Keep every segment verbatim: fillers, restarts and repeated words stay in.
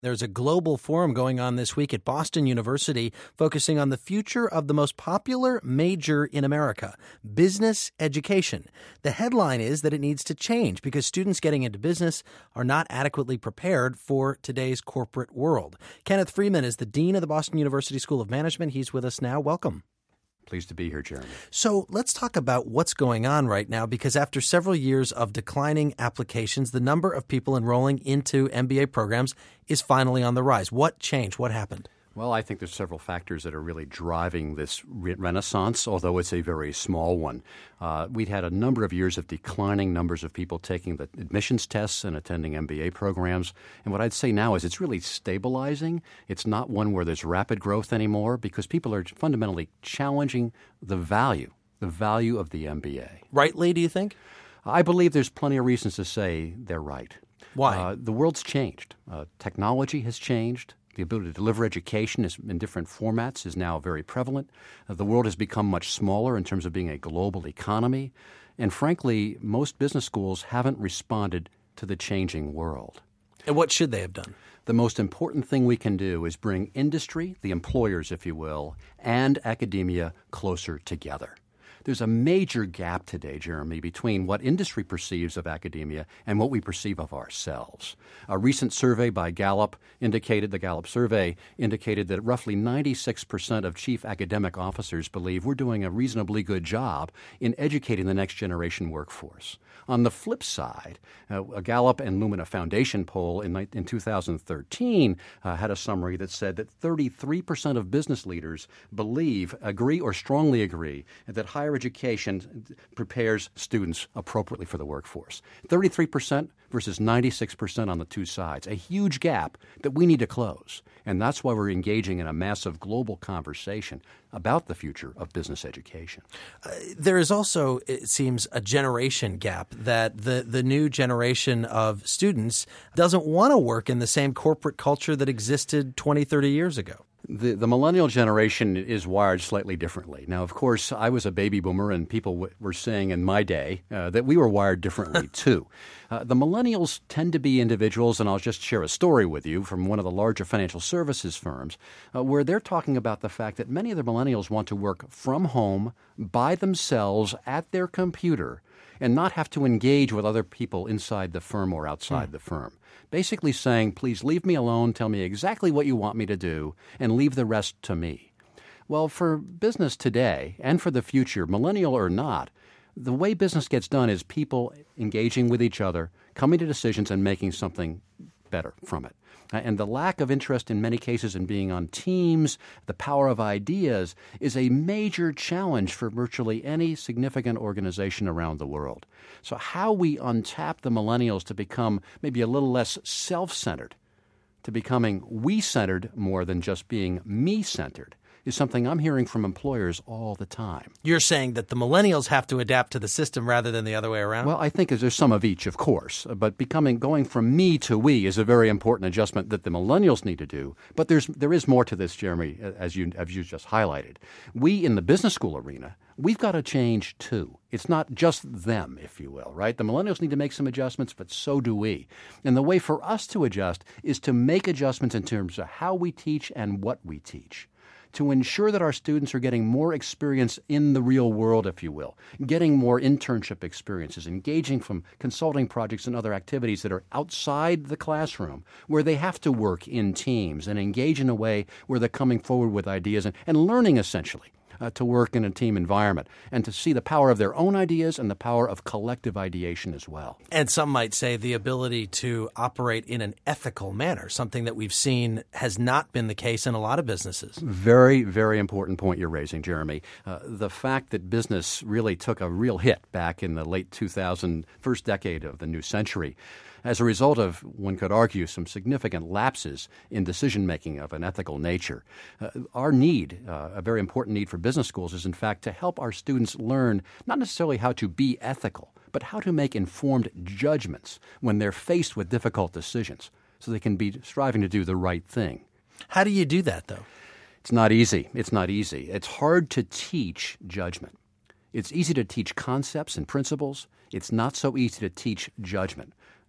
There's a global forum going on this week at Boston University focusing on the future of the most popular major in America, business education. The headline is that it needs to change because students getting into business are not adequately prepared for today's corporate world. Kenneth Freeman is the dean of the Boston University School of Management. He's with us now. Welcome. Pleased to be here, Jeremy. So let's talk about what's going on right now, because after several years of declining applications, the number of people enrolling into M B A programs is finally on the rise. What changed? What happened? Well, I think there's several factors that are really driving this re- renaissance, although it's a very small one. Uh, we'd had a number of years of declining numbers of people taking the admissions tests and attending M B A programs. And what I'd say now is it's really stabilizing. It's not one where there's rapid growth anymore because people are fundamentally challenging the value, the value of the M B A. Rightly, do you think? I believe there's plenty of reasons to say they're right. Why? Uh, the world's changed. Uh, technology has changed. The ability to deliver education is, in different formats is now very prevalent. Uh, the world has become much smaller in terms of being a global economy. And frankly, most business schools haven't responded to the changing world. And what should they have done? The most important thing we can do is bring industry, the employers, if you will, and academia closer together. There's a major gap today, Jeremy, between what industry perceives of academia and what we perceive of ourselves. A recent survey by Gallup indicated, the Gallup survey indicated that roughly ninety-six percent of chief academic officers believe we're doing a reasonably good job in educating the next generation workforce. On the flip side, uh, a Gallup and Lumina Foundation poll in, in two thousand thirteen uh, had a summary that said that thirty-three percent of business leaders believe, agree or strongly agree that higher education prepares students appropriately for the workforce. thirty-three percent versus ninety-six percent on the two sides. A huge gap that we need to close. And that's why we're engaging in a massive global conversation about the future of business education. Uh, there is also, it seems, a generation gap that the, the new generation of students doesn't want to work in the same corporate culture that existed twenty, thirty years ago. The, the millennial generation is wired slightly differently. Now, of course, I was a baby boomer, and people w- were saying in my day uh, that we were wired differently, too. Uh, the millennials tend to be individuals, and I'll just share a story with you from one of the larger financial services firms, uh, where they're talking about the fact that many of the millennials want to work from home, by themselves, at their computer, and not have to engage with other people inside the firm or outside hmm. the firm. Basically saying, please leave me alone, tell me exactly what you want me to do, and leave the rest to me. Well, for business today and for the future, millennial or not, the way business gets done is people engaging with each other, coming to decisions, and making something better from it. And the lack of interest in many cases in being on teams, the power of ideas, is a major challenge for virtually any significant organization around the world. So how we untap the millennials to become maybe a little less self-centered, to becoming we-centered more than just being me-centered, is something I'm hearing from employers all the time. You're saying that the millennials have to adapt to the system rather than the other way around? Well, I think there's some of each, of course. But becoming going from me to we is a very important adjustment that the millennials need to do. But there's there is more to this, Jeremy, as you as you just highlighted. We in the business school arena, we've got to change too. It's not just them, if you will, right? The millennials need to make some adjustments, but so do we. And the way for us to adjust is to make adjustments in terms of how we teach and what we teach, to ensure that our students are getting more experience in the real world, if you will, getting more internship experiences, engaging from consulting projects and other activities that are outside the classroom, where they have to work in teams and engage in a way where they're coming forward with ideas and, and learning, essentially, uh, to work in a team environment and to see the power of their own ideas and the power of collective ideation as well. And some might say the ability to operate in an ethical manner, something that we've seen has not been the case in a lot of businesses. Very, very important point you're raising, Jeremy. Uh, the fact that business really took a real hit back in the late two thousand, first decade of the new century, as a result of, one could argue, some significant lapses in decision-making of an ethical nature. Uh, our need, uh, a very important need for business schools, is in fact to help our students learn not necessarily how to be ethical, but how to make informed judgments when they're faced with difficult decisions so they can be striving to do the right thing. How do you do that, though? It's not easy. It's not easy. It's hard to teach judgment. It's easy to teach concepts and principles. It's not so easy to teach judgment.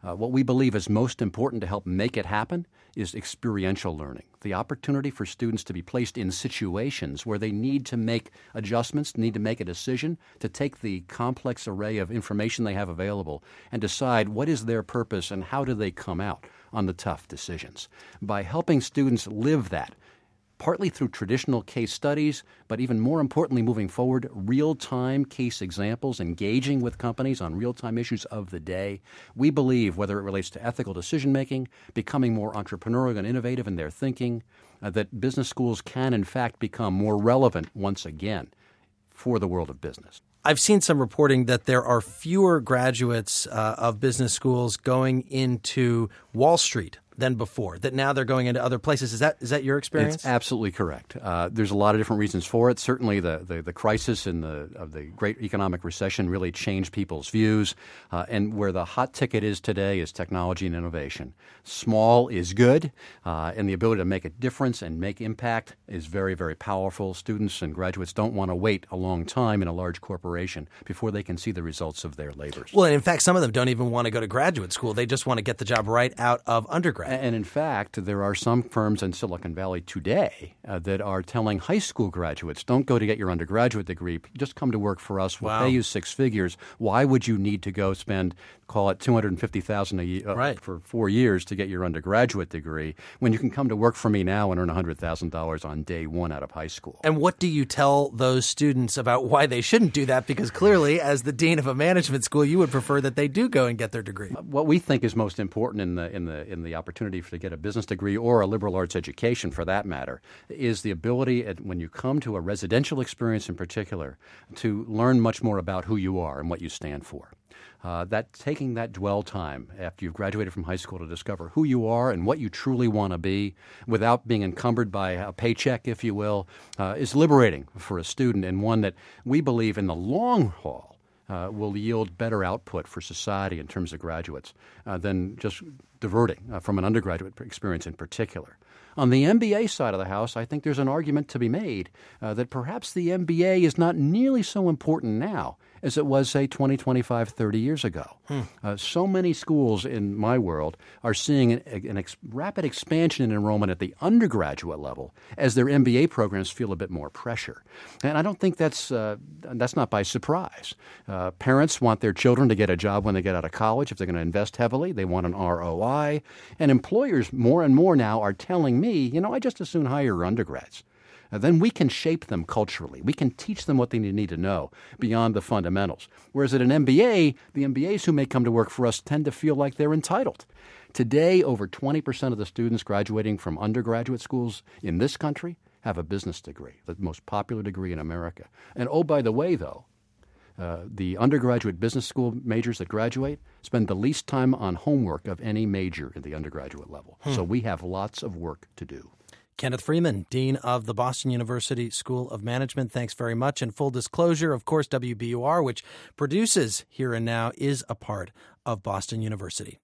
Uh, what we believe is most important to help make it happen is experiential learning, the opportunity for students to be placed in situations where they need to make adjustments, need to make a decision, to take the complex array of information they have available and decide what is their purpose and how do they come out on the tough decisions. By helping students live that, partly through traditional case studies, but even more importantly moving forward, real-time case examples, engaging with companies on real-time issues of the day. We believe, whether it relates to ethical decision-making, becoming more entrepreneurial and innovative in their thinking, uh, that business schools can in fact become more relevant once again for the world of business. I've seen some reporting that there are fewer graduates uh, of business schools going into Wall Street than before, that now they're going into other places. Is that is that your experience? It's absolutely correct. Uh, there's a lot of different reasons for it. Certainly the, the, the crisis and the of the great economic recession really changed people's views. Uh, and where the hot ticket is today is technology and innovation. Small is good, uh, and the ability to make a difference and make impact is very, very powerful. Students and graduates don't want to wait a long time in a large corporation before they can see the results of their labors. Well, and in fact, some of them don't even want to go to graduate school. They just want to get the job right out of undergrad. And in fact, there are some firms in Silicon Valley today uh, that are telling high school graduates, don't go to get your undergraduate degree, just come to work for us. We'll Wow. pay you six figures. Why would you need to go spend, call it two hundred fifty thousand dollars a year uh, Right. for four years to get your undergraduate degree when you can come to work for me now and earn one hundred thousand dollars on day one out of high school? And what do you tell those students about why they shouldn't do that? Because clearly, as the dean of a management school, you would prefer that they do go and get their degree. What we think is most important in the in the in the opportunity for to get a business degree or a liberal arts education, for that matter, is the ability, at, when you come to a residential experience in particular, to learn much more about who you are and what you stand for. Uh, that taking that dwell time after you've graduated from high school to discover who you are and what you truly want to be without being encumbered by a paycheck, if you will, uh, is liberating for a student, and one that we believe in the long haul Uh, will yield better output for society in terms of graduates uh, than just diverting uh, from an undergraduate experience in particular. On the M B A side of the house, I think there's an argument to be made uh, that perhaps the M B A is not nearly so important now as it was, say, twenty, twenty-five, thirty years ago. Hmm. Uh, so many schools in my world are seeing an, an ex- rapid expansion in enrollment at the undergraduate level as their M B A programs feel a bit more pressure. And I don't think that's uh, that's not by surprise. Uh, parents want their children to get a job when they get out of college. If they're going to invest heavily, they want an R O I. And employers more and more now are telling me, you know, I just as soon hire undergrads. Uh, then we can shape them culturally. We can teach them what they need to know beyond the fundamentals. Whereas at an M B A, the M B As who may come to work for us tend to feel like they're entitled. Today, over twenty percent of the students graduating from undergraduate schools in this country have a business degree, the most popular degree in America. And oh, by the way, though, uh, the undergraduate business school majors that graduate spend the least time on homework of any major at the undergraduate level. Hmm. So we have lots of work to do. Kenneth Freeman, Dean of the Boston University School of Management, thanks very much. And full disclosure, of course, W B U R, which produces Here and Now, is a part of Boston University.